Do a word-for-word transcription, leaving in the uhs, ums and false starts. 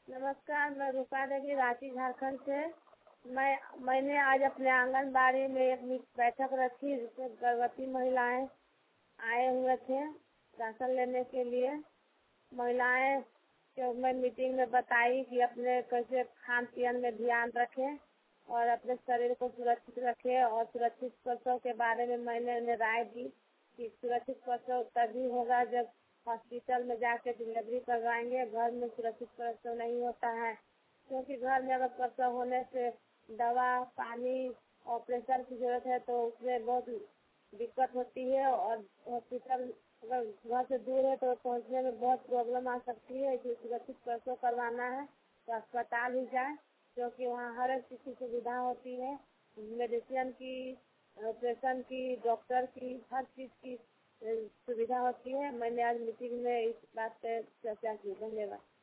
नमस्कार, मैं रूपा देवी रांची झारखंड से। मैं मैंने आज अपने आंगनबाड़ी में एक बैठक रखी जिसमें गर्भवती महिलाएं आए हुए थे राशन लेने के लिए। महिलाएं को मैं मीटिंग में बताई कि अपने कैसे खान पीन में ध्यान रखें और अपने शरीर को सुरक्षित रखें, और सुरक्षित प्रसव के बारे में मैंने उन्हें राय दी कि सुरक्षित प्रसव तभी होगा जब हॉस्पिटल में जाके डिलीवरी करवाएंगे। घर में सुरक्षित प्रसव नहीं होता है, क्योंकि घर में अगर प्रसव होने से दवा पानी ऑपरेशन की जरूरत है तो उसमें बहुत दिक्कत होती है, और हॉस्पिटल अगर घर से दूर है तो पहुंचने में बहुत प्रॉब्लम आ सकती है। इसलिए सुरक्षित प्रसव करवाना है तो अस्पताल ही जाए, क्योंकि वहाँ हर एक चीज़ की सुविधा होती है, मेडिसिन की, ऑपरेशन की, डॉक्टर की, हर चीज़ की सुविधा होती है। मैंने आज मीटिंग में इस बात पे चर्चा की। धन्यवाद।